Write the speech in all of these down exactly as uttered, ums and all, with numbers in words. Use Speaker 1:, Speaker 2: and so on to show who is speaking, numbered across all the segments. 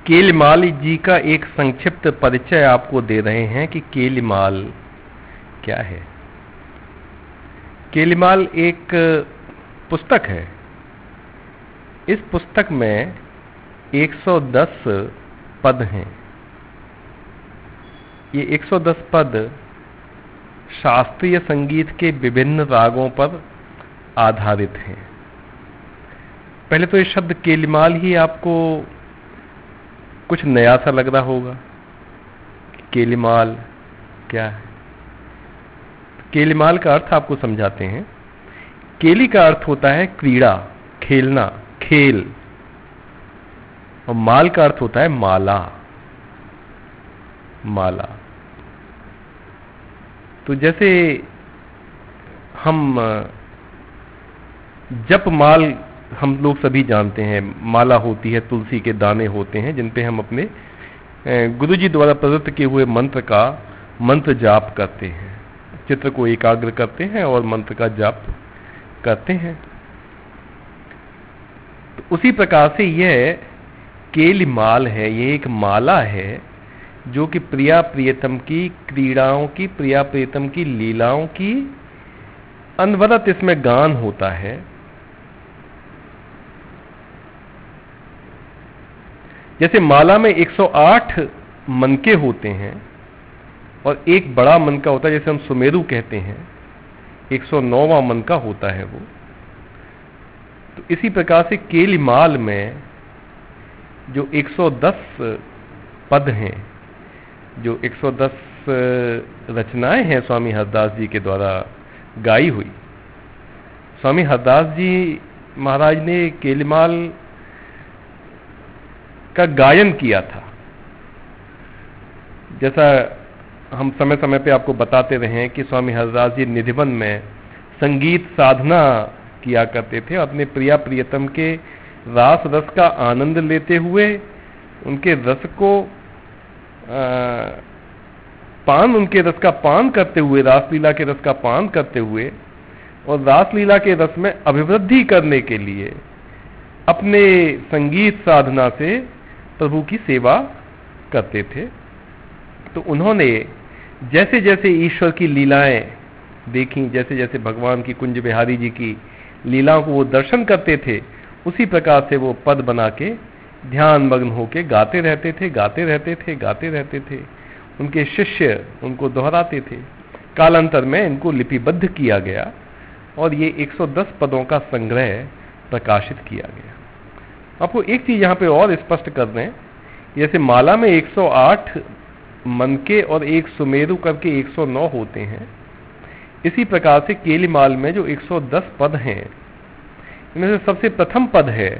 Speaker 1: केलिमाल जी का एक संक्षिप्त परिचय आपको दे रहे हैं कि केलिमाल क्या है। केलिमाल एक पुस्तक है। इस पुस्तक में एक सौ दस पद हैं। ये एक सौ दस पद शास्त्रीय संगीत के विभिन्न रागों पर आधारित हैं। पहले तो ये शब्द केलिमाल ही आपको कुछ नया सा लग रहा होगा। केलिमाल क्या है? केलिमाल का अर्थ आपको समझाते हैं। केली का अर्थ होता है क्रीड़ा, खेलना, खेल, और माल का अर्थ होता है माला, माला। तो जैसे हम जप माल हम लोग सभी जानते हैं, माला होती है, तुलसी के दाने होते हैं जिन पे हम अपने गुरु जी द्वारा प्रदत्त किए हुए मंत्र का मंत्र जाप करते हैं, चित्र को एकाग्र करते हैं और मंत्र का जाप करते हैं। तो उसी प्रकार से यह केलिमाल है। यह एक माला है जो कि प्रिया प्रियतम की क्रीड़ाओं की, प्रिया प्रियतम की लीलाओं की अनवरत इसमें गान होता है। जैसे माला में एक सौ आठ मनके होते हैं और एक बड़ा मनका होता है, जैसे हम सुमेरु कहते हैं, एक सौ नौवां मनका होता है वो। तो इसी प्रकार से केलिमाल में जो एक सौ दस पद हैं, जो एक सौ दस रचनाएं हैं स्वामी हरदास जी के द्वारा गाई हुई। स्वामी हरदास जी महाराज ने केलिमाल का गायन किया था। जैसा हम समय समय पे आपको बताते रहे कि स्वामी हरदास जी निधिवन में संगीत साधना किया करते थे, अपने प्रिया प्रियतम के रास रस का आनंद लेते हुए, उनके रस को आ, पान उनके रस का पान करते हुए, रासलीला के रस का पान करते हुए और रासलीला के रस में अभिवृद्धि करने के लिए अपने संगीत साधना से प्रभु की सेवा करते थे। तो उन्होंने जैसे जैसे ईश्वर की लीलाएं देखी, जैसे जैसे भगवान की कुंज बिहारी जी की लीलाओं को वो दर्शन करते थे, उसी प्रकार से वो पद बना के ध्यान मग्न होके गाते रहते थे, गाते रहते थे, गाते रहते थे। उनके शिष्य उनको दोहराते थे। कालांतर में इनको लिपिबद्ध किया गया और ये एक सौ दस पदों का संग्रह प्रकाशित किया गया। आपको एक चीज यहां पे और स्पष्ट कर दें, जैसे माला में एक सौ आठ मनके और एक सुमेरु करके एक सौ नौ होते हैं, इसी प्रकार से केलिमाल में जो एक सौ दस पद हैं, इनमें से सबसे प्रथम पद है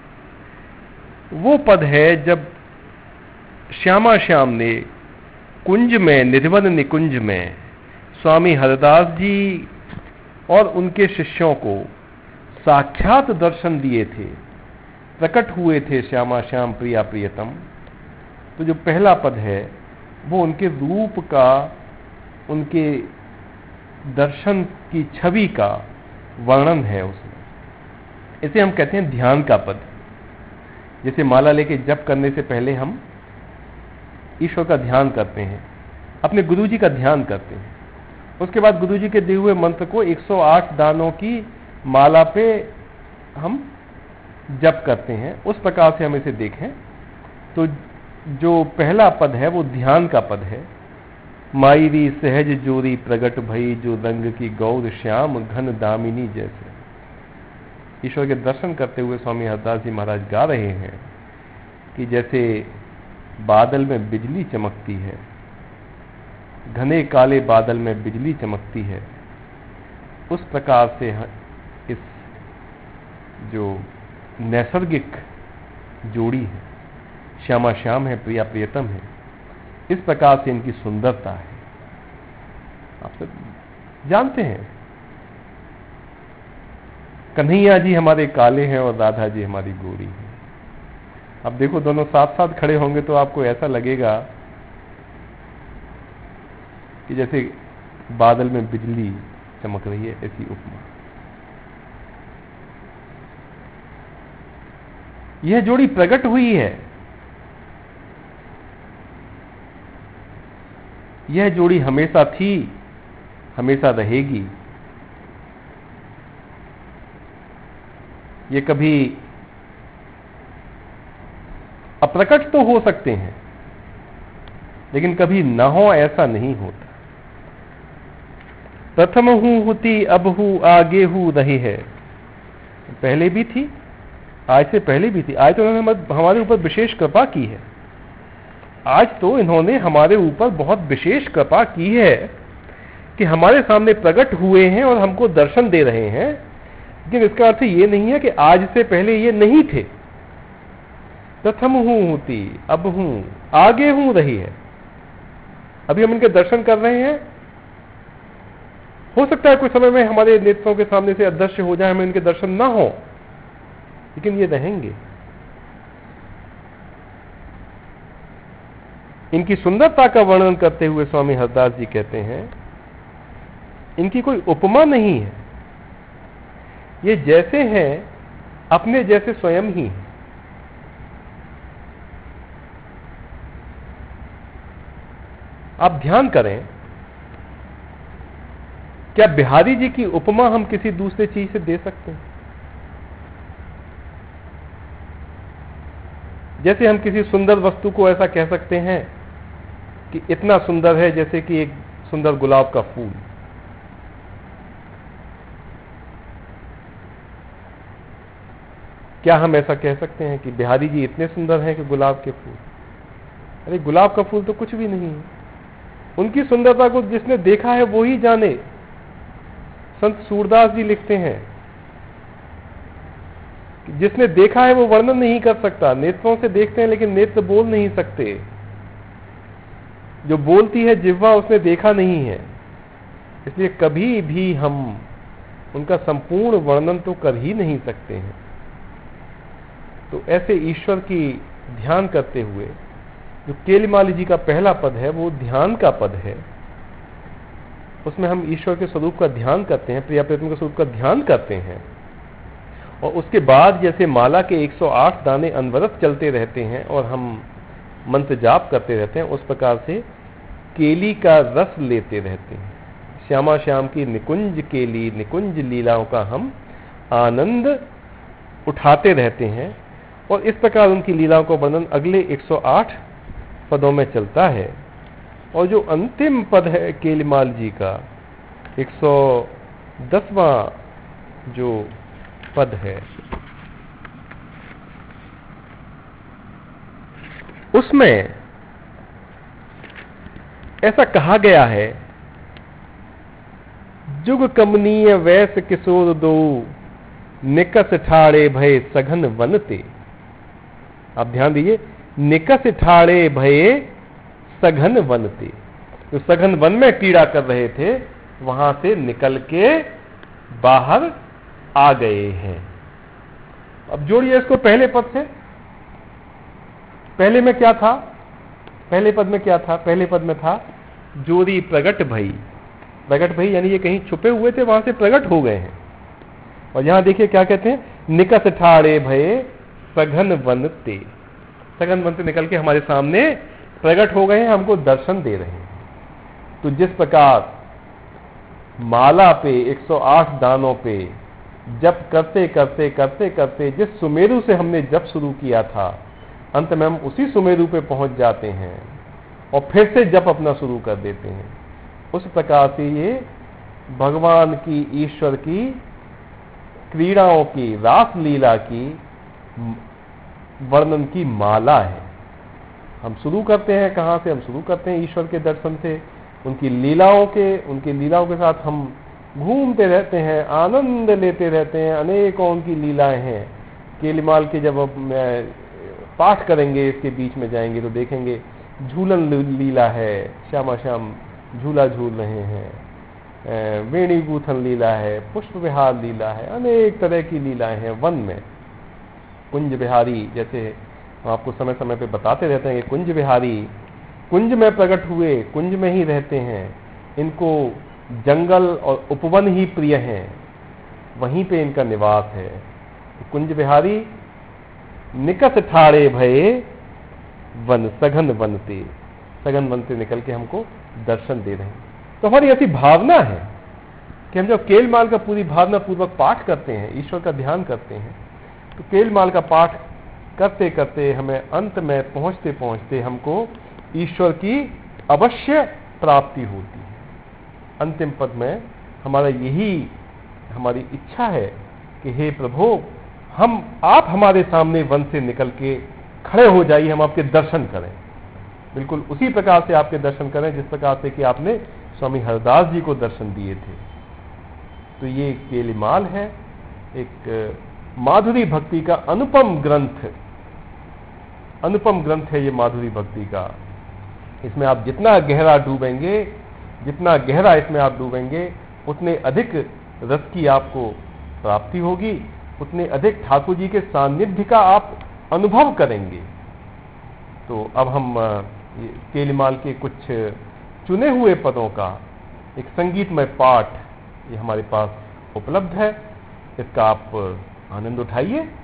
Speaker 1: वो पद है जब श्यामा श्याम ने कुंज में, निधिवन निकुंज में स्वामी हरदास जी और उनके शिष्यों को साक्षात दर्शन दिए थे, प्रकट हुए थे श्यामा श्याम प्रिया प्रियतम। तो जो पहला पद है वो उनके रूप का, उनके दर्शन की छवि का वर्णन है उसमें। इसे हम कहते हैं ध्यान का पद। जैसे माला लेके जप करने से पहले हम ईश्वर का ध्यान करते हैं, अपने गुरुजी का ध्यान करते हैं, उसके बाद गुरुजी के दिए हुए मंत्र को एक सौ आठ दानों की माला पे हम जप करते हैं। उस प्रकार से हम इसे देखें तो जो पहला पद है वो ध्यान का पद है। माईरी सहज जोरी प्रगट भई, जो रंग की गौर श्याम घन दामिनी जैसे। ईश्वर के दर्शन करते हुए स्वामी हरदास जी महाराज गा रहे हैं कि जैसे बादल में बिजली चमकती है, घने काले बादल में बिजली चमकती है, उस प्रकार से इस जो नैसर्गिक जोड़ी है, श्यामा श्याम है, प्रिया प्रियतम है, इस प्रकार से इनकी सुंदरता है। आप सब जानते हैं कन्हैया जी हमारे काले हैं और राधा जी हमारी गोरी हैं। अब देखो दोनों साथ साथ खड़े होंगे तो आपको ऐसा लगेगा कि जैसे बादल में बिजली चमक रही है, ऐसी उपमा। यह जोड़ी प्रकट हुई है यह जोड़ी हमेशा थी, हमेशा रहेगी। ये कभी अप्रकट तो हो सकते हैं, लेकिन कभी न हो ऐसा नहीं होता। प्रथम हूं होती, अब हूं, आगे हूं रही है। पहले भी थी, आज से पहले भी थी। आज तो उन्होंने हमारे ऊपर विशेष कृपा की है। आज तो इन्होंने हमारे ऊपर बहुत विशेष कृपा की है कि हमारे सामने प्रकट हुए हैं और हमको दर्शन दे रहे हैं। लेकिन इसका अर्थ ये नहीं है कि आज से पहले ये नहीं थे। प्रथम हूं होती, अब हूं, आगे हूं रही है। अभी हम इनके दर्शन कर रहे हैं। हो सकता है कुछ समय में हमारे नेत्रों के सामने से अदृश्य हो जाए, हमें इनके दर्शन ना हो, लेकिन ये रहेंगे। इनकी सुंदरता का वर्णन करते हुए स्वामी हरदास जी कहते हैं, इनकी कोई उपमा नहीं है। ये जैसे हैं अपने जैसे स्वयं ही। आप ध्यान करें, क्या बिहारी जी की उपमा हम किसी दूसरे चीज से दे सकते हैं? जैसे हम किसी सुंदर वस्तु को ऐसा कह सकते हैं कि इतना सुंदर है जैसे कि एक सुंदर गुलाब का फूल। क्या हम ऐसा कह सकते हैं कि बिहारी जी इतने सुंदर हैं कि गुलाब के फूल? अरे गुलाब का फूल तो कुछ भी नहीं है। उनकी सुंदरता को जिसने देखा है वो ही जाने। संत सूरदास जी लिखते हैं कि जिसने देखा है वो वर्णन नहीं कर सकता। नेत्रों से देखते हैं लेकिन नेत्र बोल नहीं सकते। जो बोलती है जिह्वा, उसने देखा नहीं है। इसलिए कभी भी हम उनका संपूर्ण वर्णन तो कर ही नहीं सकते हैं। तो ऐसे ईश्वर की ध्यान करते हुए जो केलिमाली जी का पहला पद है वो ध्यान का पद है। उसमें हम ईश्वर के स्वरूप का ध्यान करते हैं, प्रिया प्रीतम के स्वरूप का ध्यान करते हैं। और उसके बाद जैसे माला के एक सौ आठ दाने अनवरत चलते रहते हैं और हम मंत्र जाप करते रहते हैं, उस प्रकार से केली का रस लेते रहते हैं। श्यामा श्याम की निकुंज केली, निकुंज लीलाओं का हम आनंद उठाते रहते हैं। और इस प्रकार उनकी लीलाओं का वर्णन अगले एक सौ आठ पदों में चलता है। और जो अंतिम पद है केलिमाल जी का एक सौ दसवां जो पद है, उसमें ऐसा कहा गया है, जुग कमनीय वैस किशोर दो, निकस ठाड़े भय सघन वनते। आप ध्यान दीजिए, निकस ठाड़े भये सघन वनते। तो सघन वन में पीड़ा कर रहे थे, वहां से निकल के बाहर आ गए हैं। अब जोड़िए इसको पहले पद से। पहले में क्या था? पहले पद में क्या था? पहले पद में था जोरी प्रगट भई। प्रगट भई यानी ये कहीं छुपे हुए थे, वहां से प्रगट हो गए हैं। और यहां देखिए क्या कहते हैं, निकस ठाड़े भये सघन वनते। सघन वन से निकल के हमारे सामने प्रकट हो गए हैं, हमको दर्शन दे रहे हैं। तो जिस प्रकार माला पे एक सौ आठ दानों पे जप करते करते करते करते जिस सुमेरु से हमने जप शुरू किया था, अंत में हम उसी सुमेरु पे पहुंच जाते हैं और फिर से जप अपना शुरू कर देते हैं। उस प्रकार से ये भगवान की, ईश्वर की क्रीड़ाओं की, रास लीला की वर्णन की माला है। हम शुरू करते हैं कहां से? हम शुरू करते हैं ईश्वर के दर्शन से, उनकी लीलाओं के उनकी लीलाओं के साथ हम घूमते रहते हैं, आनंद लेते रहते हैं। अनेकों उनकी लीलाएं हैं। केलिमाल के जब हम पाठ करेंगे, इसके बीच में जाएंगे तो देखेंगे झूलन लीला है, श्यामा श्याम झूला झूल रहे हैं, वेणी गूथन लीला है, पुष्प विहार लीला है, अनेक तरह की लीलाएं हैं वन में। कुंज बिहारी, जैसे हम आपको समय समय पे बताते रहते हैं कि कुंज बिहारी कुंज में प्रकट हुए, कुंज में ही रहते हैं। इनको जंगल और उपवन ही प्रिय हैं, वहीं पे इनका निवास है। कुंज बिहारी निकस ठाड़े भये वन सघन वनते। सघन वन से निकल के हमको दर्शन दे रहे हैं। तो हमारी ऐसी भावना है कि हम जब केलमाल का पूरी भावना पूर्वक पाठ करते हैं, ईश्वर का ध्यान करते हैं, तो केलमाल का पाठ करते करते हमें अंत में पहुंचते पहुंचते हमको ईश्वर की अवश्य प्राप्ति होती है। अंतिम पद में हमारा यही हमारी इच्छा है कि हे प्रभु, हम आप हमारे सामने वन से निकल के खड़े हो जाइए, हम आपके दर्शन करें, बिल्कुल उसी प्रकार से आपके दर्शन करें जिस प्रकार से कि आपने स्वामी हरदास जी को दर्शन दिए थे। तो ये केलिमाल है, एक माधुरी भक्ति का अनुपम ग्रंथ, अनुपम ग्रंथ है ये माधुरी भक्ति का। इसमें आप जितना गहरा डूबेंगे, जितना गहरा इसमें आप डूबेंगे, उतने अधिक रस की आपको प्राप्ति होगी, उतने अधिक ठाकुर जी के सानिध्य का आप अनुभव करेंगे। तो अब हम केलिमाल के कुछ चुने हुए पदों का एक संगीतमय पाठ ये हमारे पास उपलब्ध है, इसका आप आनंद उठाइए।